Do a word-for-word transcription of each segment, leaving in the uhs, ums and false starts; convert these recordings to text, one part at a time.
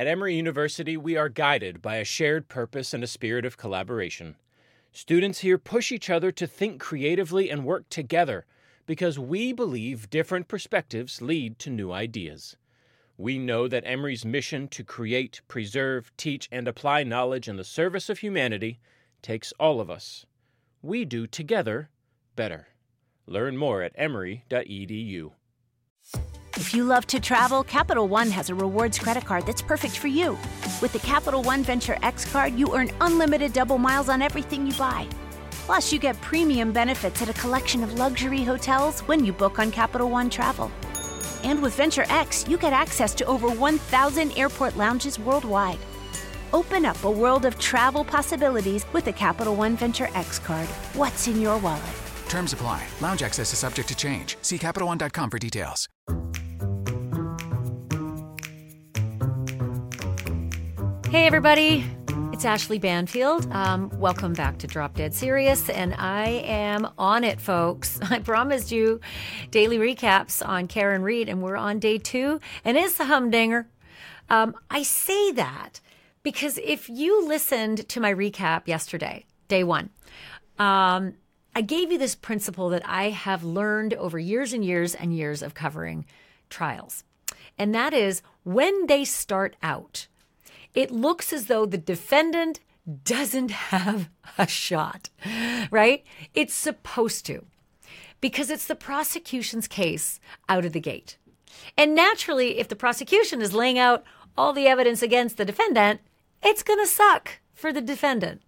At Emory University, we are guided by a shared purpose and a spirit of collaboration. Students here push each other to think creatively and work together because we believe different perspectives lead to new ideas. We know that Emory's mission to create, preserve, teach, and apply knowledge in the service of humanity takes all of us. We do together better. Learn more at emory dot e d u. If you love to travel, Capital One has a rewards credit card that's perfect for you. With the Capital One Venture X card, you earn unlimited double miles on everything you buy. Plus, you get premium benefits at a collection of luxury hotels when you book on Capital One Travel. And with Venture X, you get access to over one thousand airport lounges worldwide. Open up a world of travel possibilities with the Capital One Venture X card. What's in your wallet? Terms apply. Lounge access is subject to change. See Capital One dot com for details. Hey, everybody. It's Ashley Banfield. Um, welcome back to Drop Dead Serious, and I am on it, folks. I promised you daily recaps on Karen Read, and we're on day two, and it's a humdinger. Um, I say that because if you listened to my recap yesterday, day one, um, I gave you this principle that I have learned over years and years and years of covering trials, and that is when they start out, it looks as though the defendant doesn't have a shot, right? It's supposed to, because it's the prosecution's case out of the gate. And naturally, if the prosecution is laying out all the evidence against the defendant, it's going to suck for the defendant.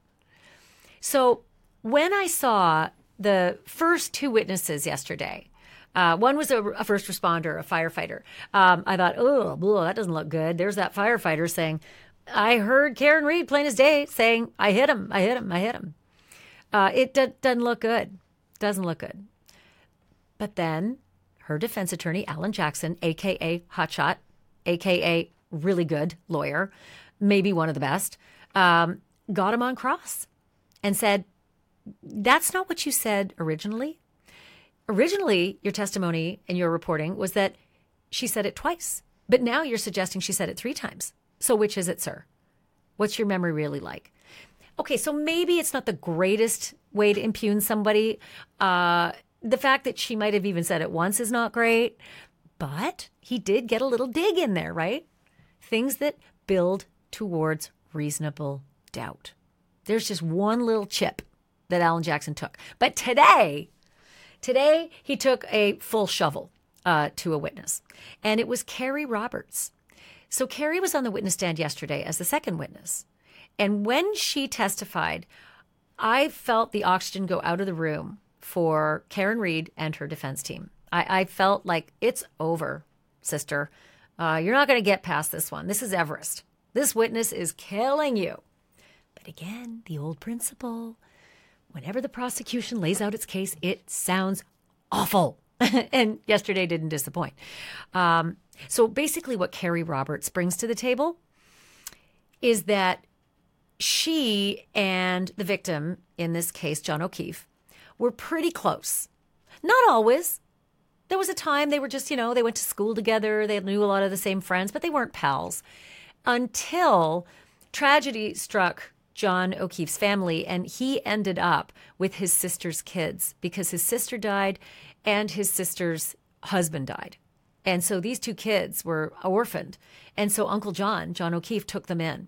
So when I saw the first two witnesses yesterday, Uh, one was a, a first responder, a firefighter. Um, I thought, oh, blah, that doesn't look good. There's that firefighter saying, I heard Karen Read plain as day saying, I hit him, I hit him, I hit him. Uh, it d- doesn't look good. Doesn't look good. But then her defense attorney, Alan Jackson, a k a. Hotshot, a k a really good lawyer, maybe one of the best, um, got him on cross and said, that's not what you said originally. Originally, your testimony and your reporting was that she said it twice, but now you're suggesting she said it three times. So which is it, sir? What's your memory really like? Okay, so maybe it's not the greatest way to impugn somebody. Uh, the fact that she might have even said it once is not great, but he did get a little dig in there, right? Things that build towards reasonable doubt. There's just one little chip that Alan Jackson took. But today, today he took a full shovel uh, to a witness, and it was Carrie Roberts. So Carrie was on the witness stand yesterday as the second witness. And when she testified, I felt the oxygen go out of the room for Karen Read and her defense team. I, I felt like it's over, sister. Uh, you're not going to get past this one. This is Everest. This witness is killing you. But again, the old principle, whenever the prosecution lays out its case, it sounds awful. And yesterday didn't disappoint. Um, so basically what Carrie Roberts brings to the table is that she and the victim, in this case, John O'Keefe, were pretty close. Not always. There was a time they were just, you know, they went to school together. They knew a lot of the same friends, but they weren't pals until tragedy struck John O'Keefe's family, and he ended up with his sister's kids because his sister died and his sister's husband died. And so these two kids were orphaned. And so Uncle John, John O'Keefe, took them in.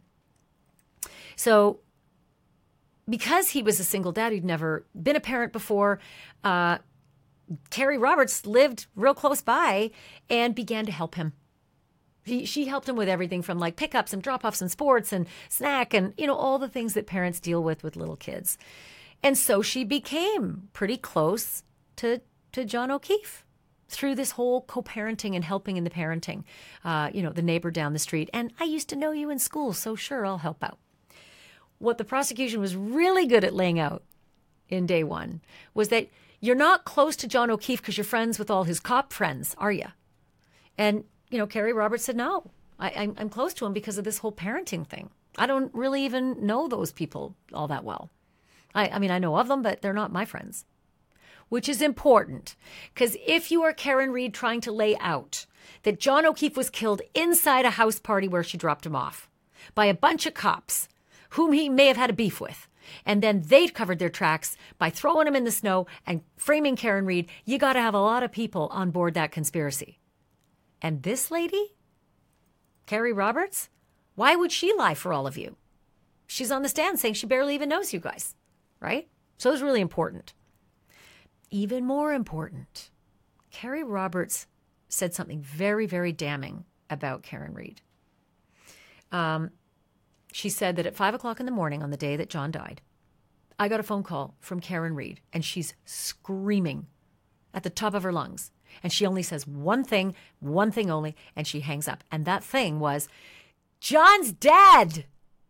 So because he was a single dad who'd never been a parent before, uh, Carrie Roberts lived real close by and began to help him. She, she helped him with everything from like pickups and drop-offs and sports and snack and, you know, all the things that parents deal with with little kids. And so she became pretty close to, to John O'Keefe through this whole co-parenting and helping in the parenting, uh, you know, the neighbor down the street. And I used to know you in school, so sure, I'll help out. What the prosecution was really good at laying out in day one was that you're not close to John O'Keefe because you're friends with all his cop friends, are you? And, you know, Carrie Roberts said, no, I, I'm, I'm close to him because of this whole parenting thing. I don't really even know those people all that well. I, I mean, I know of them, but they're not my friends. which is important. Because if you are Karen Read trying to lay out that John O'Keefe was killed inside a house party where she dropped him off by a bunch of cops whom he may have had a beef with, and then they covered their tracks by throwing him in the snow and framing Karen Read, you got to have a lot of people on board that conspiracy. And this lady, Carrie Roberts, why would she lie for all of you? She's on the stand saying she barely even knows you guys, right? So it's really important. Even more important, Carrie Roberts said something very, very damning about Karen Read. Um, she said that at five o'clock in the morning on the day that John died, I got a phone call from Karen Read, and she's screaming at the top of her lungs. And she only says one thing, one thing only, and she hangs up. And that thing was, John's dead.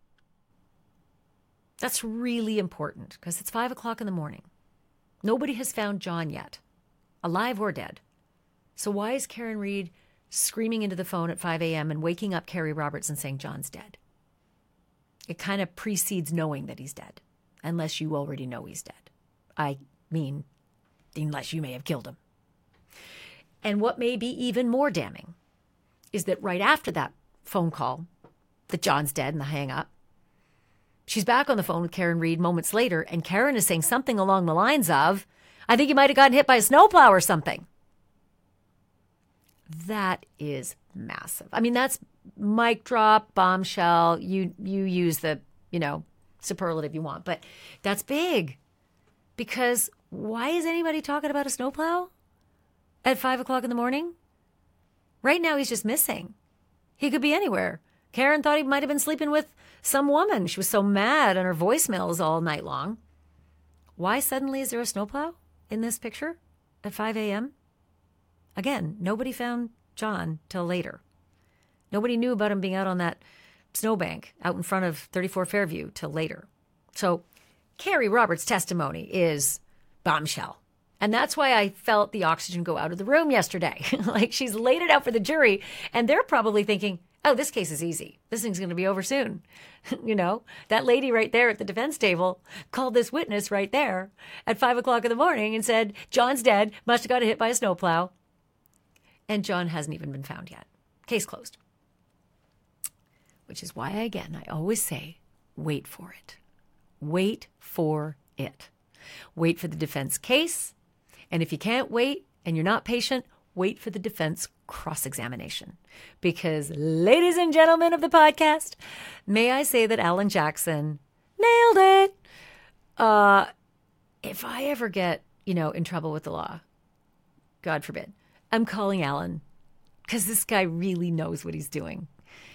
That's really important because it's five o'clock in the morning. Nobody has found John yet, alive or dead. So why is Karen Read screaming into the phone at five a.m. and waking up Carrie Roberts and saying John's dead? It kind of precedes knowing that he's dead, unless you already know he's dead. I mean, unless you may have killed him. And what may be even more damning is that right after that phone call that John's dead and the hang up, she's back on the phone with Karen Read moments later, and Karen is saying something along the lines of, I think you might have gotten hit by a snowplow or something. That is massive. I mean, that's mic drop, bombshell. You you use the, you know, superlative you want, but that's big. Because why is anybody talking about a snowplow at five o'clock in the morning? Right now, he's just missing. He could be anywhere. Karen thought he might have been sleeping with some woman. She was so mad on her voicemails all night long. Why suddenly is there a snowplow in this picture at five a.m.? Again, nobody found John till later. Nobody knew about him being out on that snowbank out in front of thirty-four Fairview till later. So Carrie Roberts' testimony is bombshell. And that's why I felt the oxygen go out of the room yesterday. Like, she's laid it out for the jury, and they're probably thinking, oh, this case is easy. This thing's going to be over soon. You know, that lady right there at the defense table called this witness right there at five o'clock in the morning and said, John's dead, must have got hit by a snowplow. And John hasn't even been found yet. Case closed. Which is why, again, I always say, wait for it. Wait for it. Wait for the defense case. And if you can't wait and you're not patient, wait for the defense cross-examination. Because, ladies and gentlemen of the podcast, may I say that Alan Jackson nailed it. Uh, if I ever get, you know, in trouble with the law, God forbid, I'm calling Alan because this guy really knows what he's doing.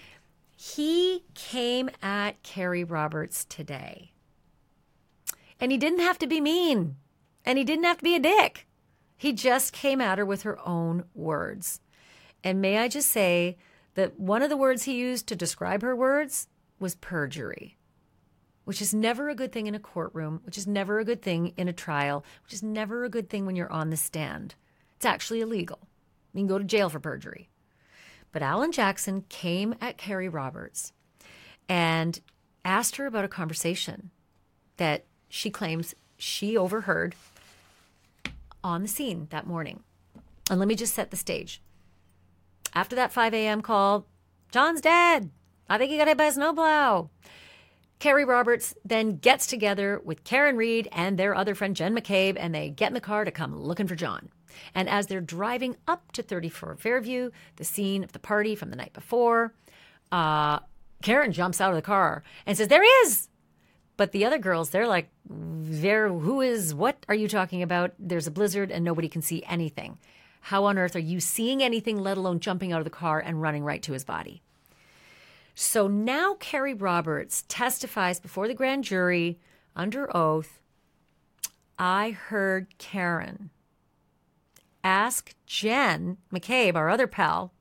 He came at Carrie Roberts today. And he didn't have to be mean. And he didn't have to be a dick. He just came at her with her own words. And may I just say that one of the words he used to describe her words was perjury, which is never a good thing in a courtroom, which is never a good thing in a trial, which is never a good thing when you're on the stand. It's actually illegal. You can go to jail for perjury. But Alan Jackson came at Carrie Roberts and asked her about a conversation that she claims she overheard on the scene that morning. And let me just set the stage. After that five a.m. call, John's dead. I think he got hit by a snowplow. Carrie Roberts then gets together with Karen Read and their other friend Jen McCabe, and they get in the car to come looking for John. And as they're driving up to thirty-four Fairview, the scene of the party from the night before, uh, Karen jumps out of the car and says, there he is. But the other girls, they're like, there, who is, what are you talking about? There's a blizzard and nobody can see anything. How on earth are you seeing anything, let alone jumping out of the car and running right to his body? So now Carrie Roberts testifies before the grand jury under oath. I heard Karen ask Jen McCabe, our other pal,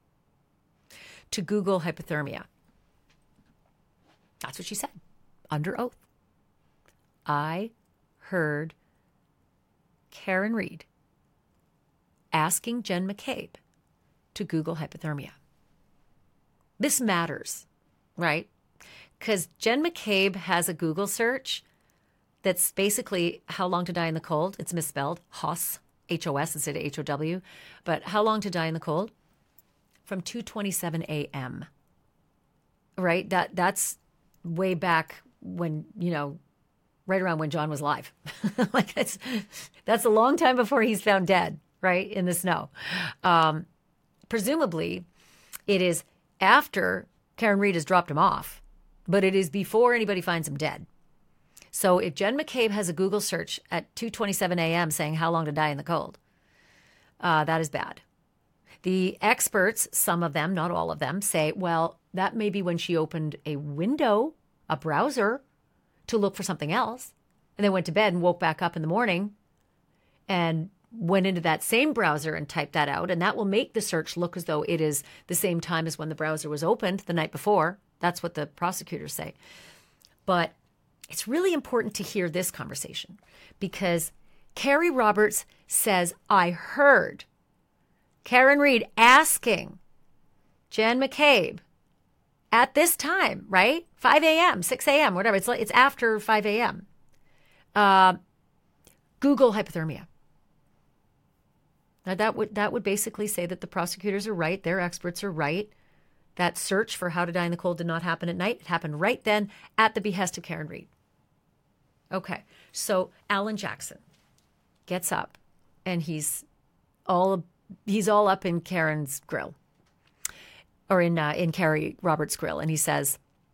to Google hypothermia. That's what she said, under oath. I heard Karen Read asking Jen McCabe to Google hypothermia. This matters, right? Because Jen McCabe has a Google search that's basically How Long to Die in the Cold. It's misspelled, Hos, H O S instead of H O W. But How Long to Die in the Cold from two twenty-seven a.m. Right? That That's way back when, you know, right around when John was alive. Like that's, that's a long time before he's found dead, right, in the snow. Um, presumably, it is after Karen Read has dropped him off, but it is before anybody finds him dead. So if Jen McCabe has a Google search at two twenty-seven a.m. saying how long to die in the cold, uh, that is bad. The experts, some of them, not all of them, say, well, that may be when she opened a window, a browser, to look for something else, and then went to bed and woke back up in the morning and went into that same browser and typed that out, and that will make the search look as though it is the same time as when the browser was opened the night before. That's what the prosecutors say. But it's really important to hear this conversation because Carrie Roberts says, I heard Karen Read asking Jen McCabe at this time, right? five a.m., six a.m., whatever. It's like, it's after five a.m. Uh, Google hypothermia. Now that would that would basically say that the prosecutors are right, their experts are right. That search for how to die in the cold did not happen at night. It happened right then at the behest of Karen Read. Okay, so Alan Jackson gets up and he's all he's all up in Karen's grill, or in uh, in Carrie Roberts' grill, and he says,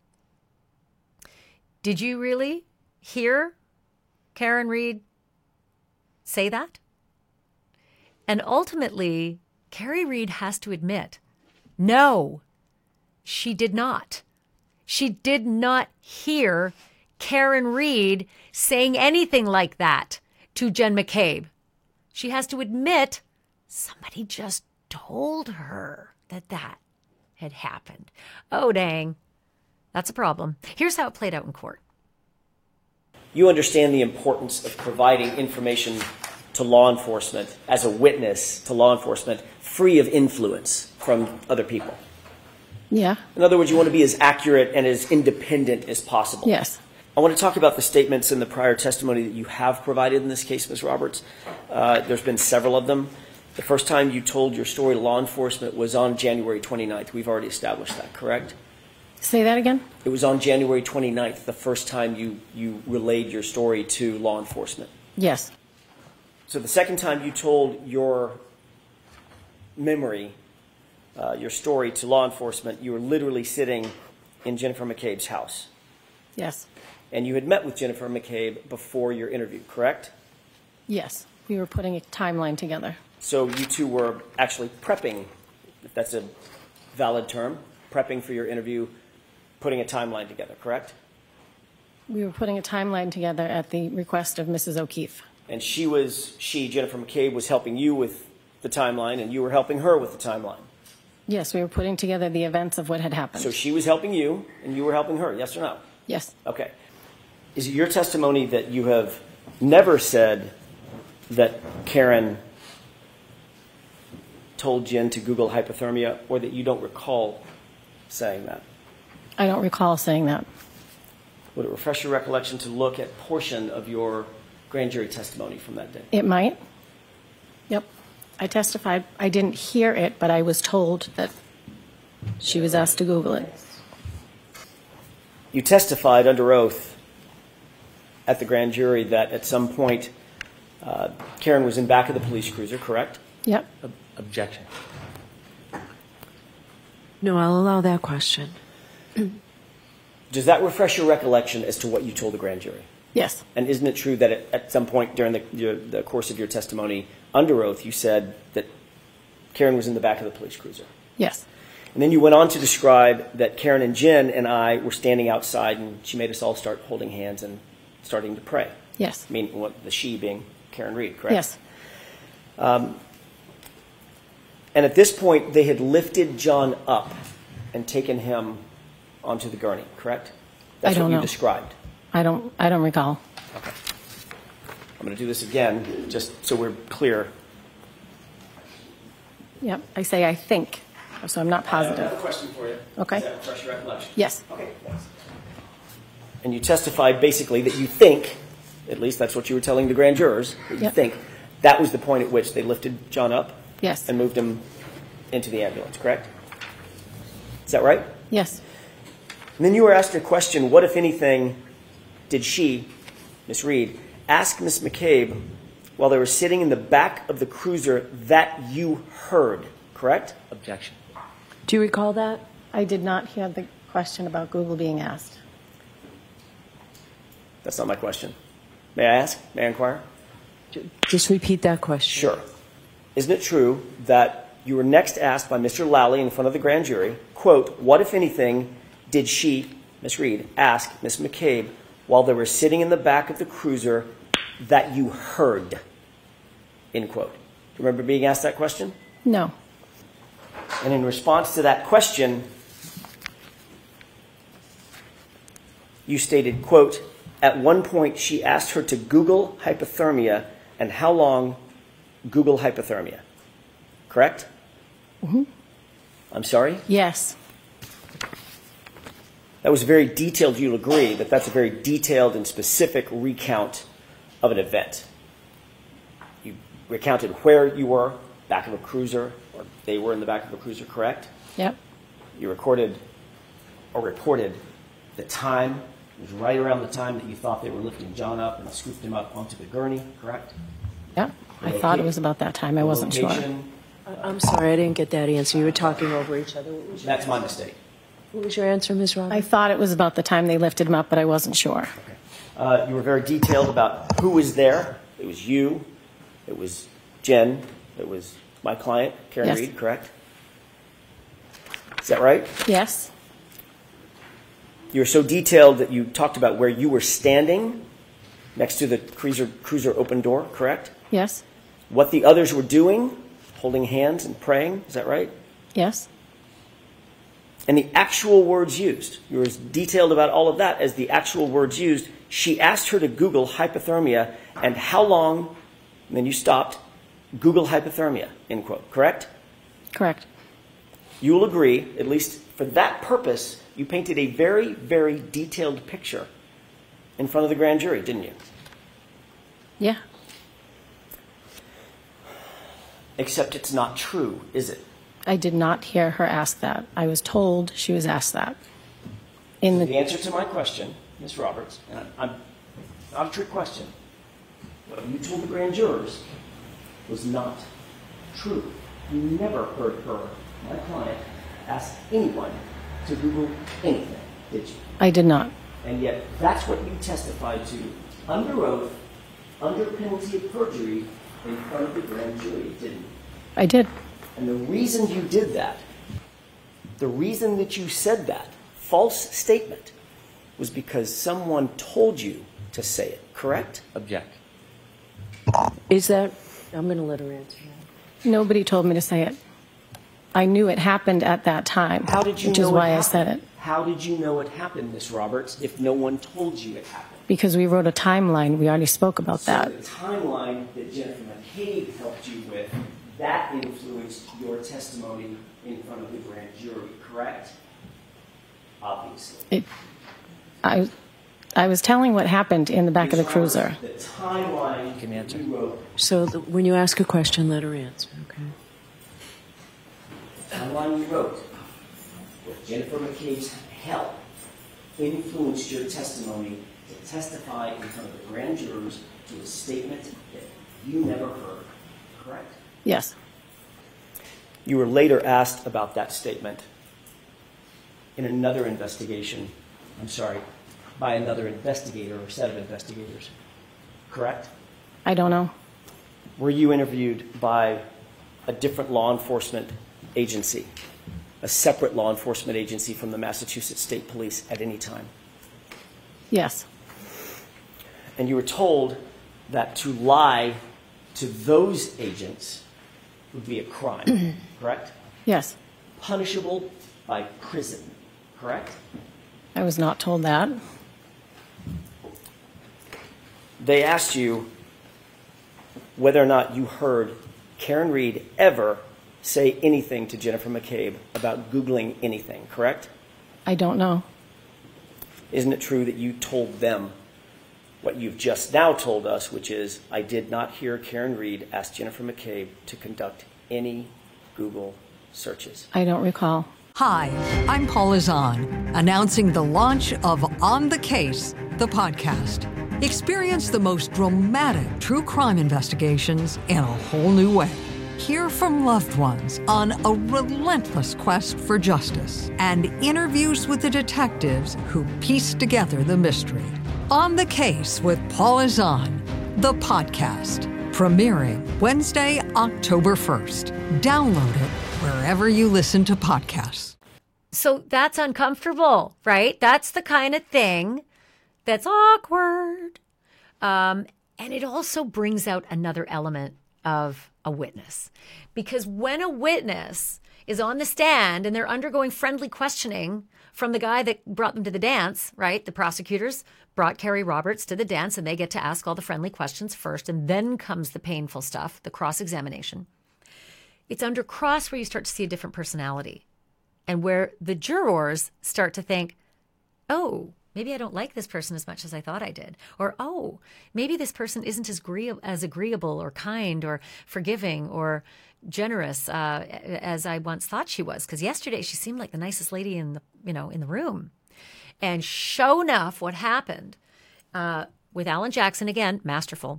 "Did you really hear Karen Read say that?" And ultimately, Carrie Read has to admit, no, she did not. She did not hear Karen Read saying anything like that to Jen McCabe. She has to admit somebody just told her that that had happened. Oh, dang. That's a problem. Here's how it played out in court. You understand the importance of providing information to law enforcement as a witness to law enforcement free of influence from other people. Yeah. In other words, you want to be as accurate and as independent as possible. Yes. I want to talk about the statements in the prior testimony that you have provided in this case, Miz Roberts. Uh, there's been several of them. The first time you told your story to law enforcement was on January twenty-ninth. We've already established that, correct? Say that again? It was on January twenty-ninth, the first time you, you relayed your story to law enforcement. Yes. So the second time you told your memory, uh, your story to law enforcement, you were literally sitting in Jennifer McCabe's house. Yes. And you had met with Jennifer McCabe before your interview, correct? Yes. We were putting a timeline together. So you two were actually prepping, if that's a valid term, prepping for your interview, putting a timeline together, correct? We were putting a timeline together at the request of Missus O'Keefe. And she was, she, Jennifer McCabe, was helping you with the timeline, and you were helping her with the timeline. Yes, we were putting together the events of what had happened. So she was helping you, and you were helping her, yes or no? Yes. Okay. Is it your testimony that you have never said that Karen told Jen to Google hypothermia, or that you don't recall saying that? I don't recall saying that. Would it refresh your recollection to look at portion of your grand jury testimony from that day? It might. Yep. I testified. I didn't hear it, but I was told that she was asked to Google it. You testified under oath at the grand jury that at some point uh, Karen was in back of the police cruiser, correct? Yep. Ob- objection. No, I'll allow that question. Does that refresh your recollection as to what you told the grand jury? Yes. And isn't it true that at, at some point during the, your, the course of your testimony under oath, you said that Karen was in the back of the police cruiser? Yes. And then you went on to describe that Karen and Jen and I were standing outside, and she made us all start holding hands and starting to pray. Yes. I mean, what, the she being Karen Read, correct? Yes. Um, and at this point, they had lifted John up and taken him onto the gurney, correct? That's I don't what you know. described. I don't. I don't recall. Okay. I'm going to do this again, just so we're clear. Yep. I say I think, so I'm not positive. I have a question for you. Okay. Does that refresh your recollection? Yes. Okay. Thanks. And you testified basically that you think at least that's what you were telling the grand jurors, that you Yep. think that was the point at which they lifted John up Yes. and moved him into the ambulance, correct? Is that right? Yes. And then you were asked a question, what, if anything, did she, Miss Reed, ask Miss McCabe while they were sitting in the back of the cruiser that you heard, correct? Objection. Do you recall that? I did not hear the question about Google being asked. That's not my question. May I ask? May I inquire? Just repeat that question. Sure. Isn't it true that you were next asked by Mister Lally in front of the grand jury, quote, what, if anything, did she, Miss Reed, ask Miss McCabe while they were sitting in the back of the cruiser that you heard, end quote. Do you remember being asked that question? No. And in response to that question, you stated, quote, at one point she asked her to Google hypothermia and how long Google hypothermia. Correct? Mm-hmm. I'm sorry? Yes. That was very detailed. You'll agree that that's a very detailed and specific recount of an event. You recounted where you were, back of a cruiser, or they were in the back of a cruiser, correct? Yep. You recorded or reported the time. It was right around the time that you thought they were lifting John up and scooped him up onto the gurney, correct? Yep. I thought it was about that time. I The wasn't sure. location, I- I'm sorry, I didn't get that answer. You were talking over each other. What was your, That's my mistake. what was your answer, Miz I Roberts? thought it was about the time they lifted him up, but I wasn't sure. Uh, you were very detailed about who was there. It was you. It was Jen. It was my client, Karen Yes. Reed, correct? Is that right? Yes. You were so detailed that you talked about where you were standing next to the cruiser, cruiser open door, correct? Yes. What the others were doing, holding hands and praying, is that right? Yes. And the actual words used. You were as detailed about all of that as the actual words used. She asked her to Google hypothermia and how long, and then you stopped, Google hypothermia, end quote, correct? Correct. You will agree, at least for that purpose, you painted a very, very detailed picture in front of the grand jury, didn't you? Yeah. Except it's not true, is it? I did not hear her ask that. I was told she was asked that. In The the answer to my question, Miz Roberts, and I'm, I'm not a trick question, what you told the grand jurors was not true. You never heard her, my client, ask anyone to Google anything, did you? I did not. And yet, that's what you testified to under oath, under penalty of perjury, in front of the grand jury, didn't you? I did. And the reason you did that, the reason that you said that false statement, was because someone told you to say it, correct? Object. Is that? I'm going to let her answer that. Nobody told me to say it. I knew it happened at that time, How did you which know is it why I happened? said it. How did you know it happened, Miss Roberts, if no one told you it happened? Because we wrote a timeline. We already spoke about So that. the timeline that Jennifer McCabe helped you with, that influenced your testimony in front of the grand jury, correct? Obviously. It, I, I was telling what happened in the back of the Miz cruiser. Roberts, The timeline Can you answer? you wrote, So the, when you ask a question, let her answer, okay? the timeline you wrote, with Jennifer McCabe's help, influenced your testimony to testify in front of the grand jurors to a statement that you never heard, correct? Yes. You were later asked about that statement in another investigation, I'm sorry, by another investigator or set of investigators, correct? I don't know. Were you interviewed by a different law enforcement agency, a separate law enforcement agency from the Massachusetts State Police at any time? Yes. And you were told that to lie to those agents would be a crime, correct? Yes. Punishable by prison, correct? I was not told that. They asked you whether or not you heard Karen Reed ever say anything to Jennifer McCabe about Googling anything, correct? I don't know. Isn't it true that you told them what you've just now told us, which is, I did not hear Karen Read ask Jennifer McCabe to conduct any Google searches. I don't recall. Hi, I'm Paula Zahn, announcing the launch of On the Case, the podcast. Experience the most dramatic true crime investigations in a whole new way. Hear from loved ones on a relentless quest for justice and interviews with the detectives who piece together the mystery. On the Case with Paula Zahn, the podcast, premiering Wednesday, October first. Download it wherever you listen to podcasts. So that's uncomfortable, right? That's the kind of thing that's awkward. Um, and it also brings out another element of a witness. Because when a witness is on the stand and they're undergoing friendly questioning from the guy that brought them to the dance, right? The prosecutors brought Carrie Roberts to the dance and they get to ask all the friendly questions first, and then comes the painful stuff, the cross-examination. It's under cross where you start to see a different personality and where the jurors start to think, oh, maybe I don't like this person as much as I thought I did. Or, oh, maybe this person isn't as, agree- as agreeable or kind or forgiving or generous uh, as I once thought she was. Because yesterday she seemed like the nicest lady in the, you know, in the room. And sure enough, what happened uh, with Alan Jackson, again, masterful,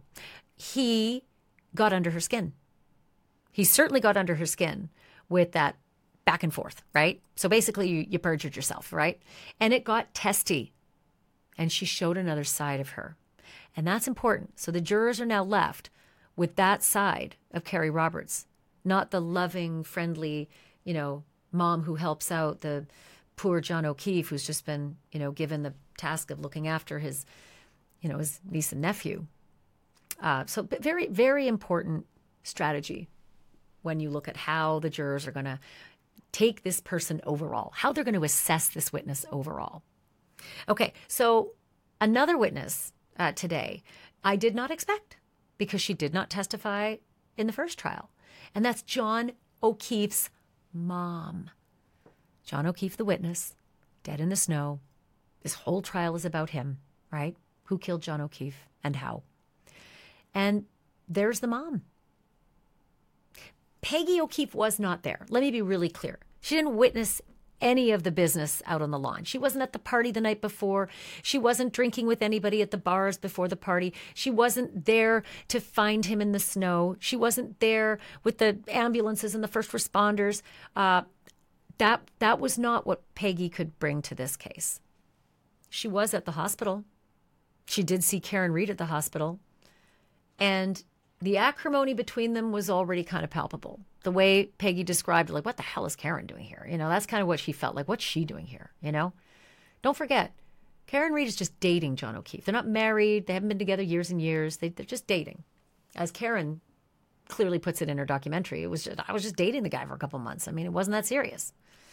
he got under her skin. He certainly got under her skin with that back and forth, right? So basically you, you perjured yourself, right? And it got testy. And she showed another side of her. And that's important. So the jurors are now left with that side of Carrie Roberts, not the loving, friendly, you know, mom who helps out the poor John O'Keefe, who's just been, you know, given the task of looking after his, you know, his niece and nephew. Uh, so very, very important strategy when you look at how the jurors are going to take this person overall, how they're going to assess this witness overall. Okay, so another witness uh, today I did not expect because she did not testify in the first trial, and that's John O'Keefe's mom. John O'Keefe, the witness, dead in the snow. This whole trial is about him, right? Who killed John O'Keefe and how? And there's the mom. Peggy O'Keefe was not there. Let me be really clear. She didn't witness any of the business out on the lawn. She wasn't at the party the night before. She wasn't drinking with anybody at the bars before the party. She wasn't there to find him in the snow. She wasn't there with the ambulances and the first responders. Uh, that that was not what Peggy could bring to this case. She was at the hospital. She did see Karen Read at the hospital. And the acrimony between them was already kind of palpable. The way Peggy described it, like, what the hell is Karen doing here? You know, that's kind of what she felt like. What's she doing here? You know, don't forget, Karen Read is just dating John O'Keefe. They're not married. They haven't been together years and years. They, they're just dating. As Karen clearly puts it in her documentary, it was just, I was just dating the guy for a couple months. I mean, it wasn't that serious.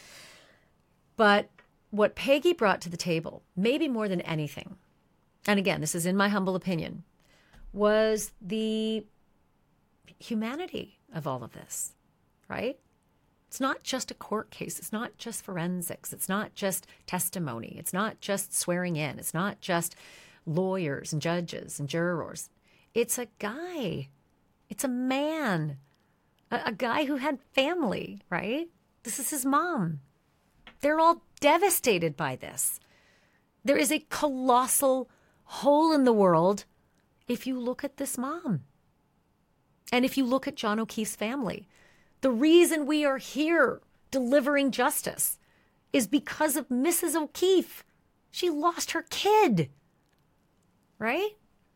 But what Peggy brought to the table, maybe more than anything, and again, this is in my humble opinion, was the humanity of all of this, right? It's not just a court case. It's not just forensics. It's not just testimony. It's not just swearing in. It's not just lawyers and judges and jurors. It's a guy. It's a man, a, a guy who had family, right? This is his mom. They're all devastated by this. There is a colossal hole in the world if you look at this mom. And if you look at John O'Keefe's family, the reason we are here delivering justice is because of Missus O'Keefe. She lost her kid, right?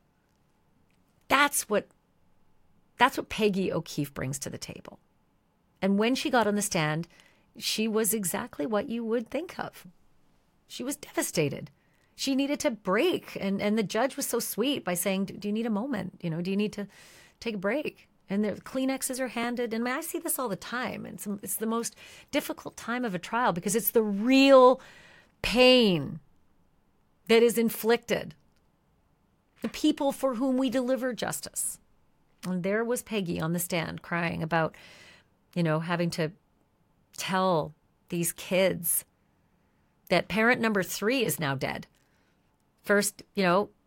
That's what, that's what Peggy O'Keefe brings to the table. And when she got on the stand, she was exactly what you would think of. She was devastated. She needed to break. And, and the judge was so sweet by saying, do, do you need a moment? You know, do you need to take a break? And the Kleenexes are handed. And I see this all the time. It's, it's the most difficult time of a trial because it's the real pain that is inflicted. The people for whom we deliver justice. And there was Peggy on the stand crying about, you know, having to tell these kids that parent number three is now dead. First, you know,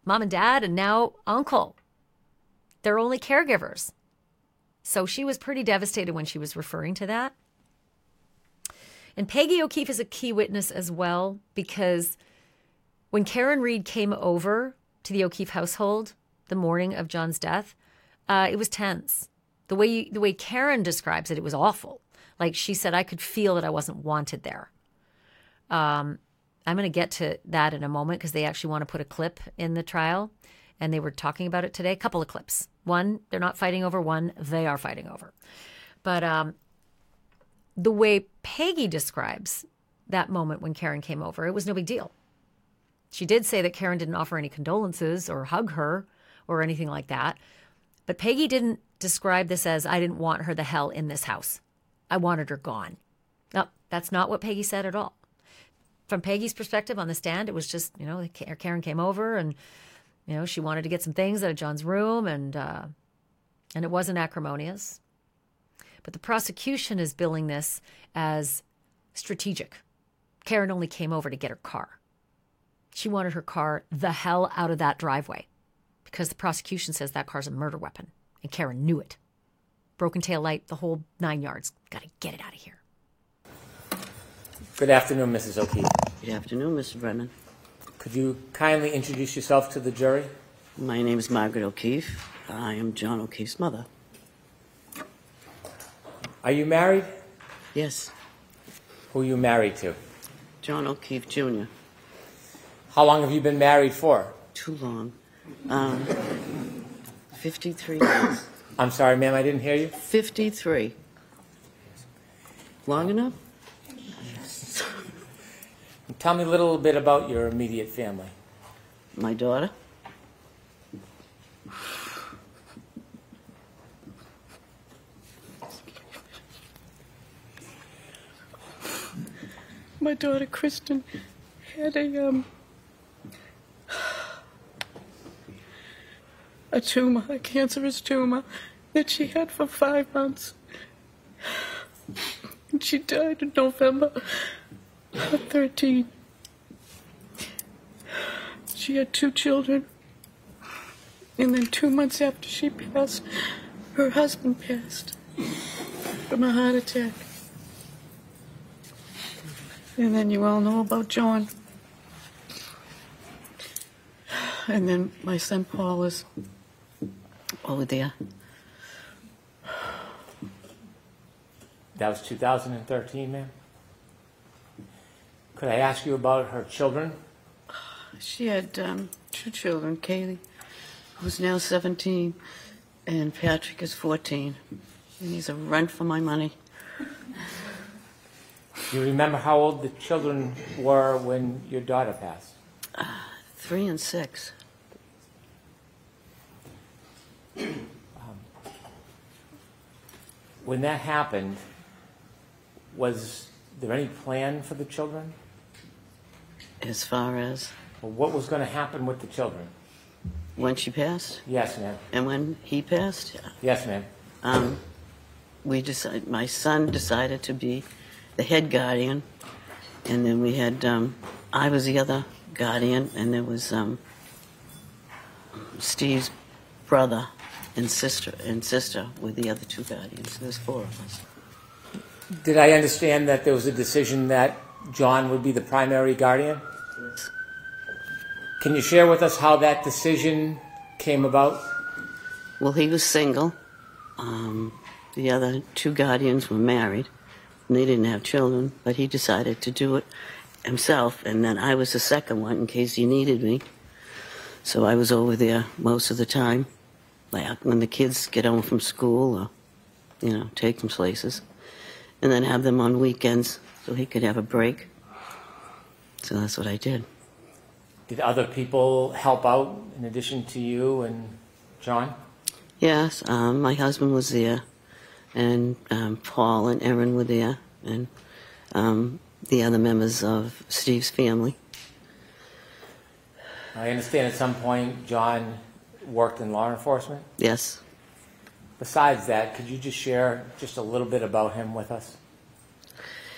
mom and dad and now uncle. They're only caregivers. So she was pretty devastated when she was referring to that. And Peggy O'Keefe is a key witness as well, because when Karen Read came over to the O'Keefe household the morning of John's death, uh, it was tense. The way you, the way Karen describes it, it was awful. Like she said, I could feel that I wasn't wanted there. Um, I'm going to get to that in a moment because they actually want to put a clip in the trial, and they were talking about it today. A couple of clips. One, they're not fighting over. One, they are fighting over. But um, the way Peggy describes that moment when Karen came over, it was no big deal. She did say that Karen didn't offer any condolences or hug her or anything like that. But Peggy didn't describe this as, I didn't want her the hell in this house. I wanted her gone. No, that's not what Peggy said at all. From Peggy's perspective on the stand, it was just, you know, Karen came over and, you know, she wanted to get some things out of John's room, and uh, and it wasn't acrimonious. But the prosecution is billing this as strategic. Karen only came over to get her car. She wanted her car the hell out of that driveway because the prosecution says that car's a murder weapon, and Karen knew it. Broken tail light, the whole nine yards. Got to get it out of here. Good afternoon, Missus O'Keefe. Good afternoon, Mister Brennan. Could you kindly introduce yourself to the jury? My name is Margaret O'Keefe. I am John O'Keefe's mother. Are you married? Yes. Who are you married to? John O'Keefe, Junior How long have you been married for? Too long. Um, fifty-three years. I'm sorry, ma'am, I didn't hear you. fifty-three. Long enough? Yes. Tell me a little bit about your immediate family. My daughter. My daughter, Kristen, had a, um, a tumor, a cancerous tumor that she had for five months. And she died in November of thirteen. She had two children. And then two months after she passed, her husband passed from a heart attack. And then you all know about John. And then my son Paul is over there. That was two thousand thirteen, ma'am? Could I ask you about her children? She had um, two children, Kaylee, who's now seventeen, and Patrick is fourteen. And he's a run for my money. Do you remember how old the children were when your daughter passed? Uh, three and six. Um, when that happened, was there any plan for the children? As far as? Well, what was going to happen with the children? When she passed? Yes, ma'am. And when he passed? Yes, ma'am. Um, we decided, my son decided to be the head guardian, and then we had, um, I was the other guardian, and there was um, Steve's brother and sister and sister were the other two guardians. There's four of us. Did I understand that there was a decision that John would be the primary guardian? Yes. Can you share with us how that decision came about? Well, he was single. Um, the other two guardians were married, and they didn't have children, but he decided to do it himself, and then I was the second one in case he needed me. So I was over there most of the time, like when the kids get home from school or, you know, take them places, and then have them on weekends so he could have a break. So that's what I did. Did other people help out in addition to you and John? Yes, um, my husband was there, and um, Paul and Erin were there, and um, the other members of Steve's family. I understand at some point John worked in law enforcement? Yes. Besides that, could you just share just a little bit about him with us?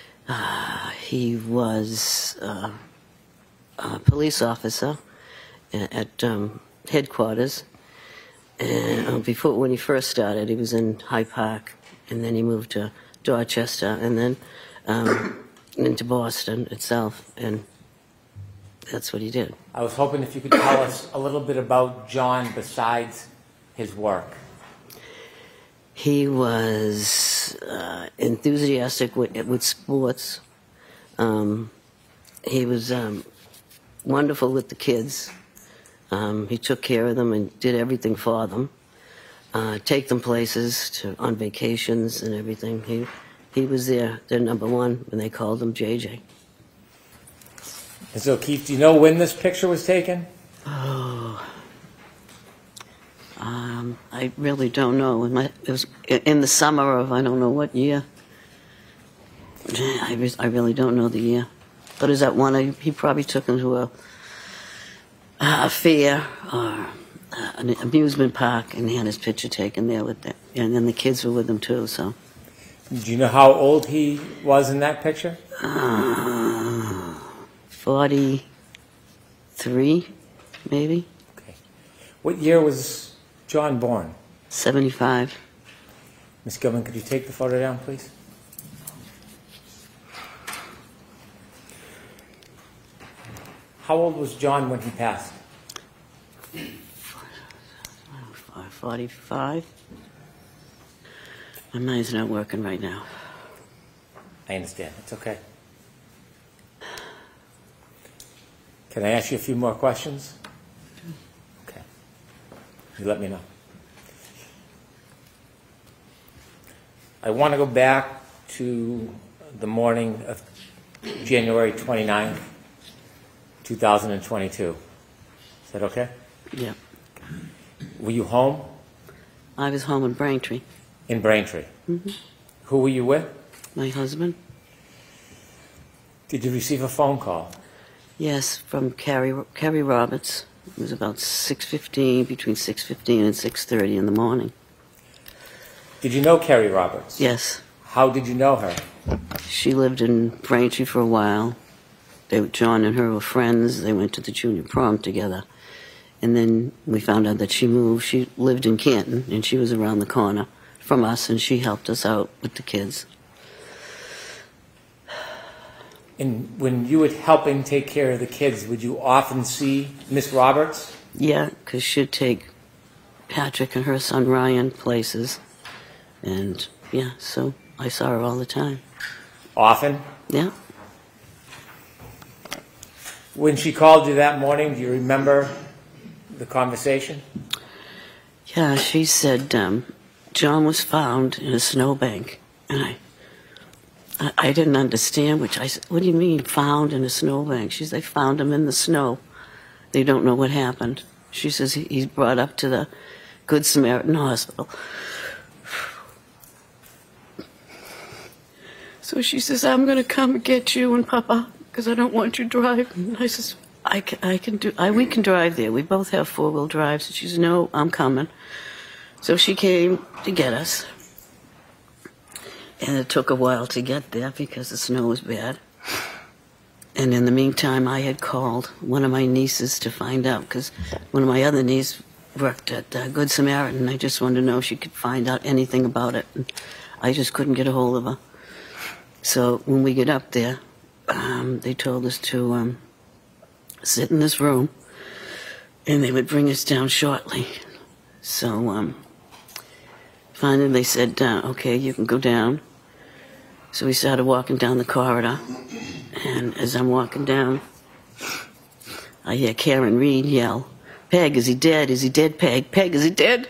Uh, he was uh, a police officer, at um, headquarters. And uh, before, when he first started, he was in Hyde Park, and then he moved to Dorchester, and then um, into Boston itself, and that's what he did. I was hoping if you could tell us a little bit about John besides his work. He was uh, enthusiastic with, with sports. Um, he was um, wonderful with the kids. Um, he took care of them and did everything for them. Uh, take them places, to, on vacations and everything. He he was their, their number one, and they called him J J. And so, Keith, do you know when this picture was taken? Oh, um, I really don't know. It, might, it was in the summer of I don't know what year. I, I really don't know the year. But is that one? He probably took him to a a fair or an amusement park, and he had his picture taken there with them. And then the kids were with him too. So, do you know how old he was in that picture? Uh, Forty-three, maybe. Okay. What year was John born? Seventy-five. Miss Gilman, could you take the photo down, please? How old was John when he passed? forty-five. My mind's not working right now. I understand. It's okay. Can I ask you a few more questions? Okay. You let me know. I want to go back to the morning of January twenty-ninth, two thousand twenty-two. Is that okay? Yeah. Were you home? I was home in Braintree. In Braintree? Mm-hmm. Who were you with? My husband. Did you receive a phone call? Yes, from Carrie, Carrie Roberts. It was about six fifteen, between six fifteen and six thirty in the morning. Did you know Carrie Roberts? Yes. How did you know her? She lived in Braintree for a while. They, John and her were friends. They went to the junior prom together. And then we found out that she moved. She lived in Canton, and she was around the corner from us, and she helped us out with the kids. And when you would help him take care of the kids, would you often see Miss Roberts? Yeah, because she'd take Patrick and her son Ryan places. And, yeah, so I saw her all the time. Often? Yeah. When she called you that morning, do you remember the conversation? Yeah, she said um, John was found in a snowbank. And I, I I didn't understand, which I said, what do you mean, found in a snowbank? She says, they found him in the snow. They don't know what happened. She says he, he's brought up to the Good Samaritan Hospital. So she says, I'm going to come get you and Papa, because I don't want you driving. And I says, I can, I can do, I, we can drive there. We both have four-wheel drives. And she says, no, I'm coming. So she came to get us. And it took a while to get there because the snow was bad. And in the meantime, I had called one of my nieces to find out, because one of my other nieces worked at uh, Good Samaritan. I just wanted to know if she could find out anything about it. And I just couldn't get a hold of her. So when we get up there, um, they told us to um, sit in this room, and they would bring us down shortly. So um, finally they said, uh, okay, you can go down. So we started walking down the corridor, and as I'm walking down, I hear Karen Reed yell, Peg, is he dead? Is he dead, Peg? Peg, is he dead?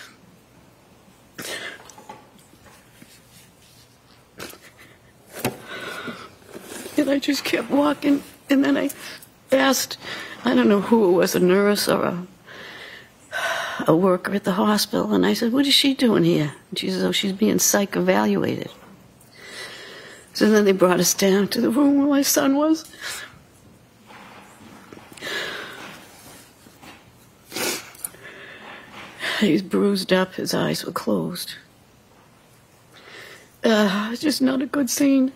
And I just kept walking, and then I asked, I don't know who it was, a nurse or a, a worker at the hospital, and I said, what is she doing here? And she says, oh, she's being psych evaluated. So then they brought us down to the room where my son was. He's bruised up, his eyes were closed. Uh, it's just not a good scene.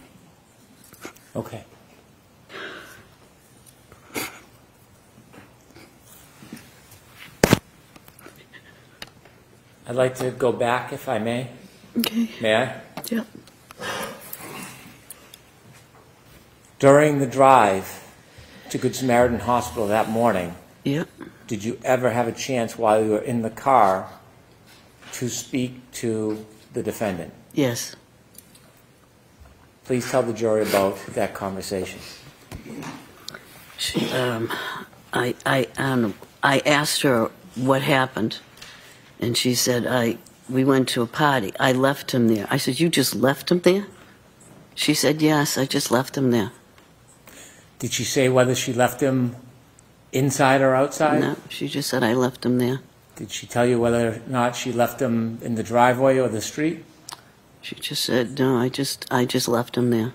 Okay. I'd like to go back, if I may. Okay. May I? Yep. During the drive to Good Samaritan Hospital that morning, Yep. did you ever have a chance while you were in the car to speak to the defendant? Yes. Please tell the jury about that conversation. She, um, I, I, um, I asked her what happened, and she said, I, we went to a party. I left him there. I said, you just left him there? She said, yes, I just left him there. Did she say whether she left him inside or outside? No, she just said, I left him there. Did she tell you whether or not she left him in the driveway or the street? She just said, no, I just, I just left him there.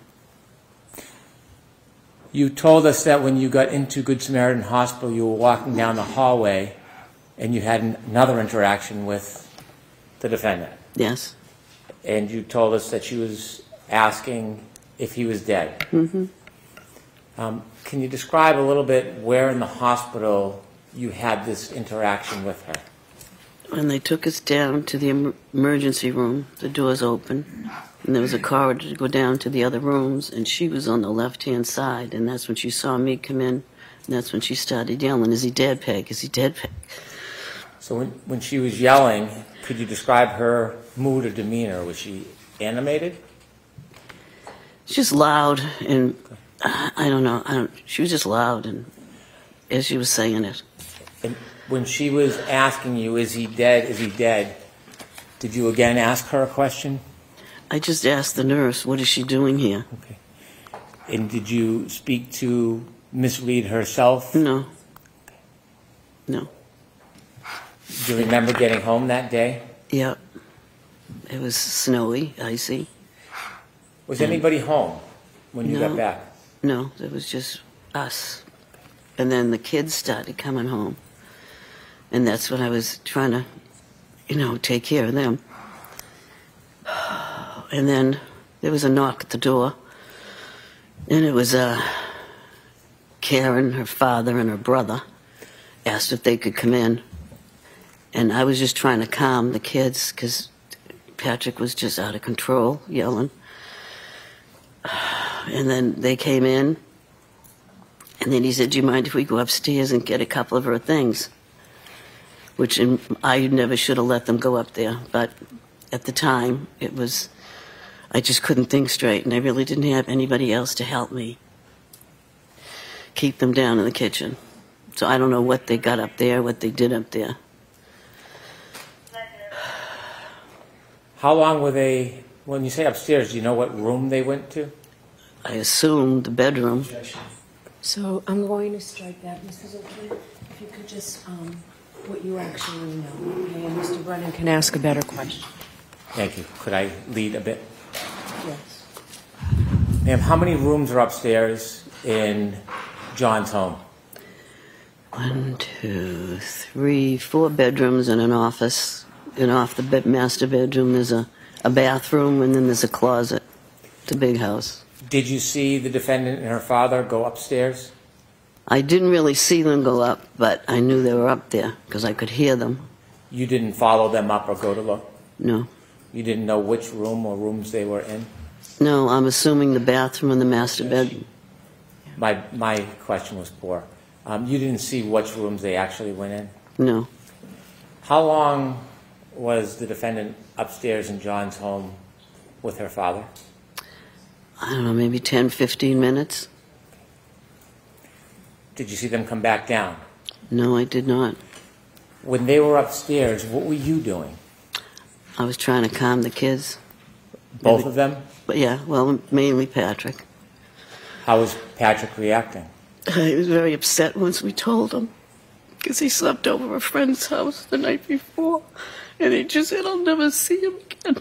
You told us that when you got into Good Samaritan Hospital, you were walking down the hallway and you had an- another interaction with the defendant. Yes. And you told us that she was asking if he was dead. Mm-hmm. Um, can you describe a little bit where in the hospital you had this interaction with her? When they took us down to the em- emergency room, the doors open, and there was a corridor to go down to the other rooms, and she was on the left-hand side, and that's when she saw me come in, and that's when she started yelling, is he dead, Peg? Is he dead, Peg? So when, when she was yelling, could you describe her mood or demeanor? Was she animated? She's just loud, and uh, I don't know, I don't, she was just loud, and as she was saying it. And when she was asking you, is he dead, is he dead, did you again ask her a question? I just asked the nurse, what is she doing here? Okay. And did you speak to Miss Reed herself? No. No. Do you remember getting home that day? Yep. It was snowy, icy. Was anybody home when you No. got back? No, it was just us. And then the kids started coming home. And that's when I was trying to, you know, take care of them. And then there was a knock at the door. And it was uh, Karen, her father, and her brother asked if they could come in. And I was just trying to calm the kids because Patrick was just out of control, yelling. And then they came in. And then he said, do you mind if we go upstairs and get a couple of her things? Which in, I never should have let them go up there. But at the time, it was, I just couldn't think straight. And I really didn't have anybody else to help me keep them down in the kitchen. So I don't know what they got up there, what they did up there. How long were they, when you say upstairs, do you know what room they went to? I assumed the bedroom. So I'm going to strike that, Missus O'Keefe. If you could just, um, what you actually know, okay? And Mister Brennan can ask a better question. Thank you. Could I lead a bit? Yes. Ma'am, how many rooms are upstairs in John's home? One, two, three, four bedrooms and an office. And off the bed, master bedroom, there's a, a bathroom, and then there's a closet. It's a big house. Did you see the defendant and her father go upstairs? I didn't really see them go up, but I knew they were up there because I could hear them. You didn't follow them up or go to look? No. You didn't know which room or rooms they were in? No, I'm assuming the bathroom and the master bedroom. My, my question was poor. Um, you didn't see which rooms they actually went in? No. How long was the defendant upstairs in John's home with her father? I don't know, maybe ten, fifteen minutes? Did you see them come back down? No, I did not. When they were upstairs, what were you doing? I was trying to calm the kids. Both of them? But yeah, well, mainly Patrick. How was Patrick reacting? He was very upset once we told him because he slept over a friend's house the night before, and he just said, I'll never see him again.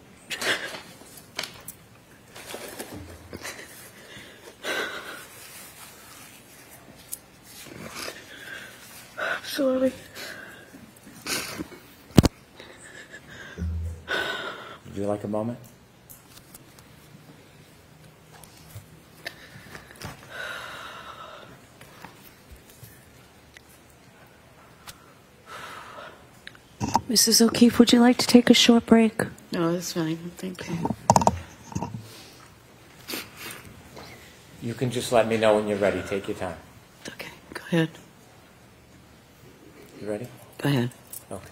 I'm sorry. Would you like a moment? Missus O'Keefe, would you like to take a short break? No, that's fine. Thank you. You can just let me know when you're ready. Take your time. Okay, go ahead. You ready? Go ahead. Okay.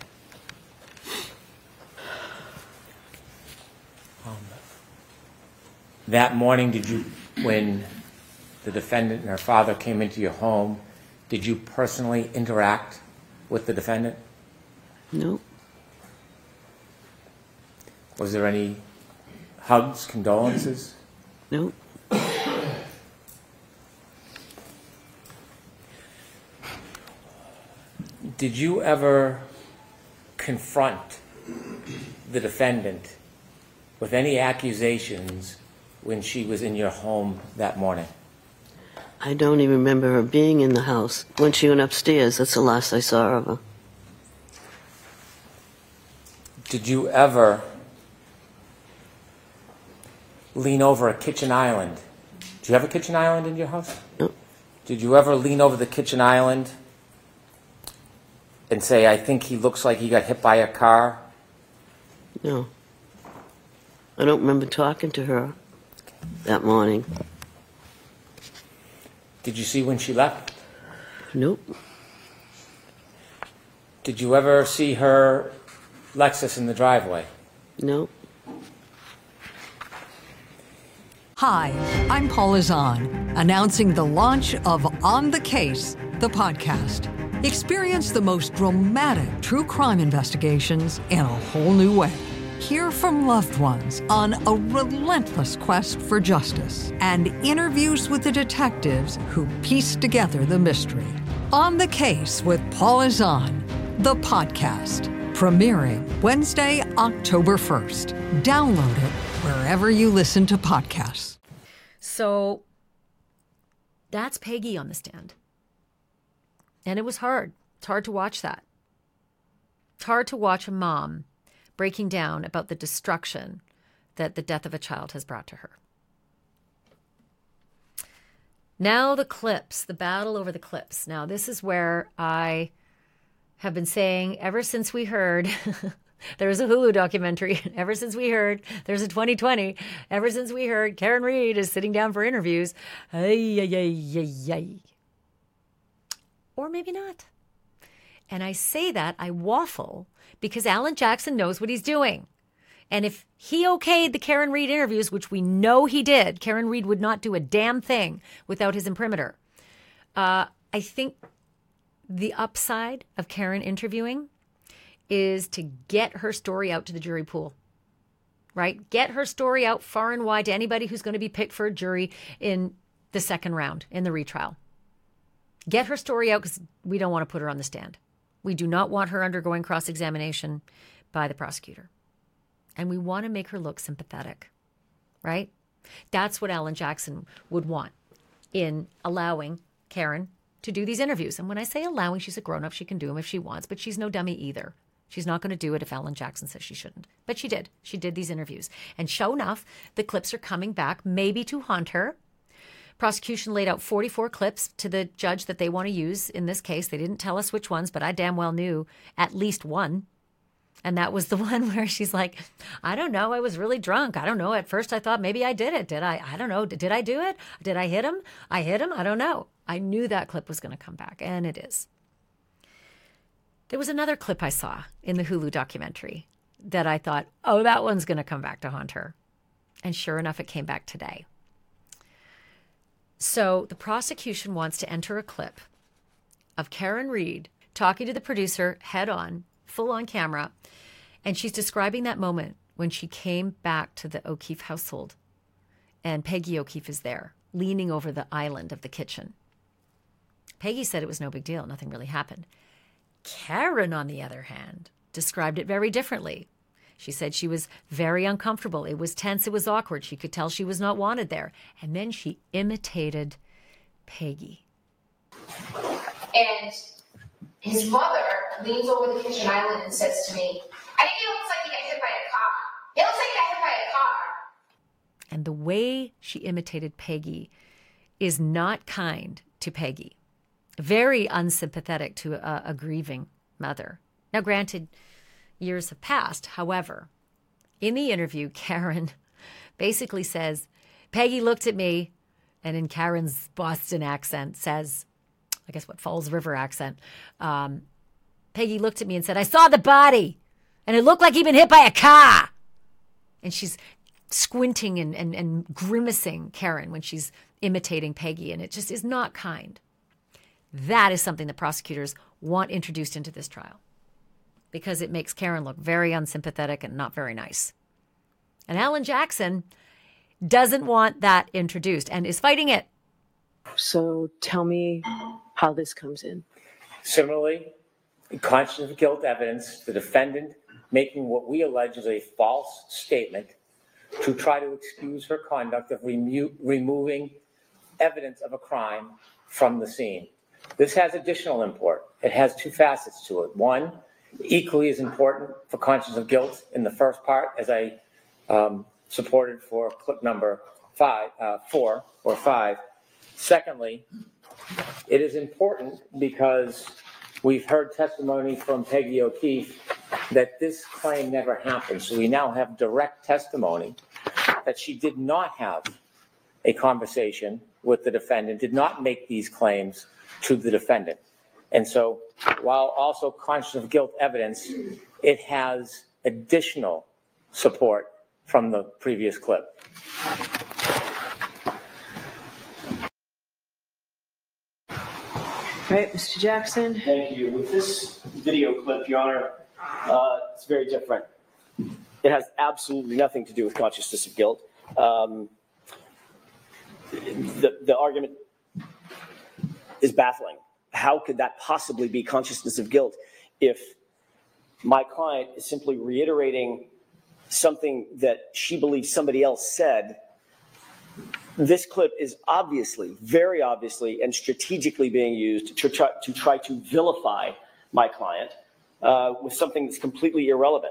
Um, that morning, did you, when the defendant and her father came into your home, did you personally interact with the defendant? Nope. Was there any hugs, condolences? Nope. Did you ever confront the defendant with any accusations when she was in your home that morning? I don't even remember her being in the house. When she went upstairs, that's the last I saw of her. Did you ever lean over a kitchen island? Do you have a kitchen island in your house? No. Did you ever lean over the kitchen island and say, I think he looks like he got hit by a car? No. I don't remember talking to her that morning. Did you see when she left? Nope. Did you ever see her Lexus in the driveway? Nope. Hi, I'm Paula Zahn, announcing the launch of On the Case, the podcast. Experience the most dramatic true crime investigations in a whole new way. Hear from loved ones on a relentless quest for justice and interviews with the detectives who piece together the mystery. On the Case with Paula Zahn, the podcast, premiering Wednesday, October first. Download it wherever you listen to podcasts. So that's Peggy on the stand. And it was hard. It's hard to watch that. It's hard to watch a mom breaking down about the destruction that the death of a child has brought to her. Now the clips, the battle over the clips. Now this is where I have been saying ever since we heard there's a Hulu documentary, ever since we heard there's a twenty twenty, ever since we heard Karen Read is sitting down for interviews, ay, ay, ay, ay, ay. Or maybe not. And I say that, I waffle, because Alan Jackson knows what he's doing. And if he okayed the Karen Read interviews, which we know he did, Karen Read would not do a damn thing without his imprimatur. Uh, I think the upside of Karen interviewing is to get her story out to the jury pool, right? Get her story out far and wide to anybody who's going to be picked for a jury in the second round, in the retrial. Get her story out because we don't want to put her on the stand. We do not want her undergoing cross-examination by the prosecutor. And we want to make her look sympathetic, right? That's what Alan Jackson would want in allowing Karen to do these interviews. And when I say allowing, she's a grown-up. She can do them if she wants, but she's no dummy either. She's not going to do it if Alan Jackson says she shouldn't. But she did. She did these interviews. And sure enough, the clips are coming back, maybe to haunt her. Prosecution laid out forty-four clips to the judge that they want to use in this case. They didn't tell us which ones, but I damn well knew at least one. And that was the one where she's like, I don't know. I was really drunk. I don't know. At first I thought maybe I did it. Did I? I don't know. Did I do it? Did I hit him? I hit him? I don't know. I knew that clip was going to come back, and it is. There was another clip I saw in the Hulu documentary that I thought, oh, that one's going to come back to haunt her. And sure enough, it came back today. So the prosecution wants to enter a clip of Karen Read talking to the producer head on, full on camera. And she's describing that moment when she came back to the O'Keefe household and Peggy O'Keefe is there, leaning over the island of the kitchen. Peggy said it was no big deal. Nothing really happened. Karen, on the other hand, described it very differently. She said she was very uncomfortable. It was tense. It was awkward. She could tell she was not wanted there. And then she imitated Peggy. And his mother leans over the kitchen island and says to me, I think he looks like he got hit by a car. He looks like he got hit by a car. And the way she imitated Peggy is not kind to Peggy. Very unsympathetic to a, a grieving mother. Now, granted, Years have passed. However, in the interview, Karen basically says, Peggy looked at me, and in Karen's Boston accent says, I guess what, Falls River accent, um, Peggy looked at me and said, I saw the body, and it looked like he'd been hit by a car. And she's squinting and, and, and grimacing, Karen, when she's imitating Peggy, and it just is not kind. That is something that prosecutors want introduced into this trial because it makes Karen look very unsympathetic and not very nice. And Alan Jackson doesn't want that introduced and is fighting it. So tell me how this comes in. Similarly, in conscience of guilt evidence, the defendant making what we allege is a false statement to try to excuse her conduct of remo- removing evidence of a crime from the scene. This has additional import. It has two facets to it. One, equally as important for conscience of guilt in the first part, as I um, supported for clip number five, uh, four or five. Secondly, it is important because we've heard testimony from Peggy O'Keefe that this claim never happened. So we now have direct testimony that she did not have a conversation with the defendant, did not make these claims to the defendant. And so while also conscience of guilt evidence, it has additional support from the previous clip. All right, Mister Jackson. Thank you. With this video clip, Your Honor, uh, it's very different. It has absolutely nothing to do with consciousness of guilt. Um, the, the argument is baffling. How could that possibly be consciousness of guilt if my client is simply reiterating something that she believes somebody else said? This clip is obviously, very obviously, and strategically being used to try to, try to vilify my client uh, with something that's completely irrelevant.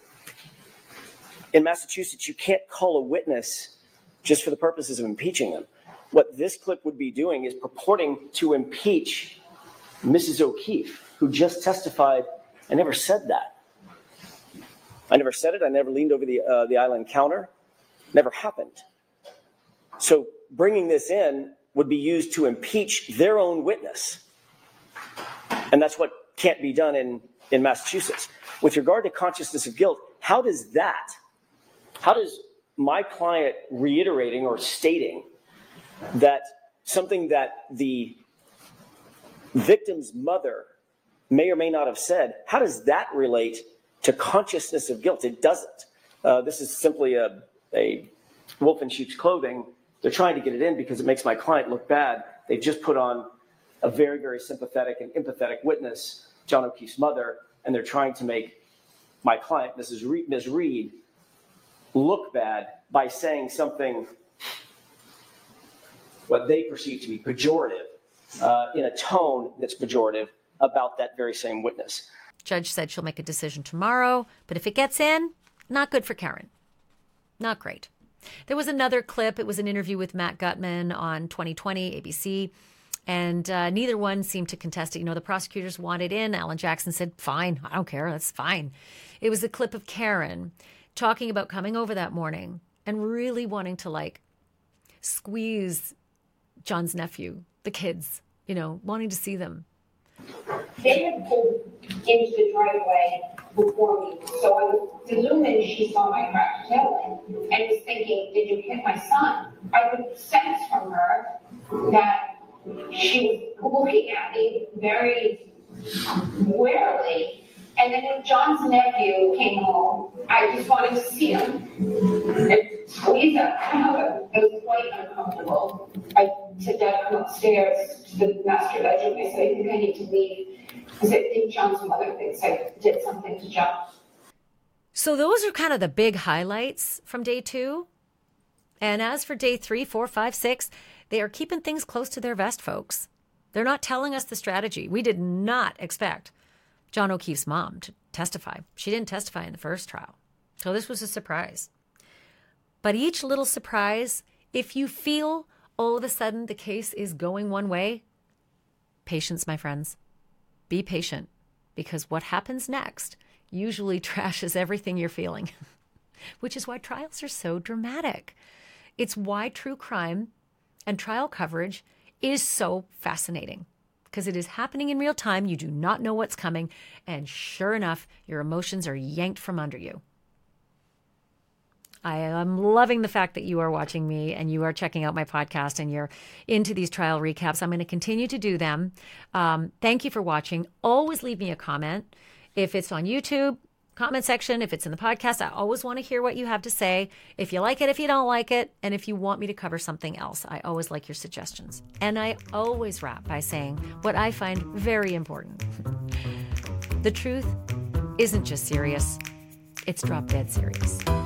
In Massachusetts, you can't call a witness just for the purposes of impeaching them. What this clip would be doing is purporting to impeach Missus O'Keefe, who just testified, I never said that. I never said it. I never leaned over the, uh, the island counter. Never happened. So bringing this in would be used to impeach their own witness. And that's what can't be done in, in Massachusetts. With regard to consciousness of guilt, how does that, how does my client reiterating or stating that something that the victim's mother may or may not have said, how does that relate to consciousness of guilt? It doesn't. Uh, this is simply a, a wolf in sheep's clothing. They're trying to get it in because it makes my client look bad. They just put on a very, very sympathetic and empathetic witness, John O'Keefe's mother, and they're trying to make my client, Missus Reed, Miz Reed, look bad by saying something what they perceive to be pejorative uh, in a tone that's pejorative about that very same witness. Judge said she'll make a decision tomorrow, but if it gets in, not good for Karen. Not great. There was another clip. It was an interview with Matt Gutman on twenty twenty A B C, and uh, neither one seemed to contest it. You know, the prosecutors wanted in. Alan Jackson said, fine, I don't care, that's fine. It was a clip of Karen talking about coming over that morning and really wanting to, like, squeeze John's nephew, the kids, you know, wanting to see them. They had pulled into the driveway before me, so I was presuming she saw my cracked taillight and was thinking, did you hit my son? I could sense from her that she was looking at me very warily. And then when John's nephew came home, I just wanted to see him and squeeze him. It was quite uncomfortable. I said, Dad, come upstairs to the master bedroom. I said, I think I need to leave because I think John's mother thinks I did something to John. So those are kind of the big highlights from day two. And as for day three, four, five, six, they are keeping things close to their vest, folks. They're not telling us the strategy. We did not expect John O'Keefe's mom to testify. She didn't testify in the first trial. So this was a surprise. But each little surprise, if you feel all of a sudden the case is going one way, patience, my friends. Be patient, because what happens next, usually trashes everything you're feeling, which is why trials are so dramatic. It's why true crime and trial coverage is so fascinating, because it is happening in real time. You do not know what's coming, and sure enough, your emotions are yanked from under you. I am loving the fact that you are watching me and you are checking out my podcast and you're into these trial recaps. I'm going to continue to do them. Um, thank you for watching. Always leave me a comment. If it's on YouTube, comment section. If it's in the podcast, I always want to hear what you have to say. If you like it, if you don't like it, and if you want me to cover something else, I always like your suggestions. And I always wrap by saying what I find very important. The truth isn't just serious. It's drop dead serious.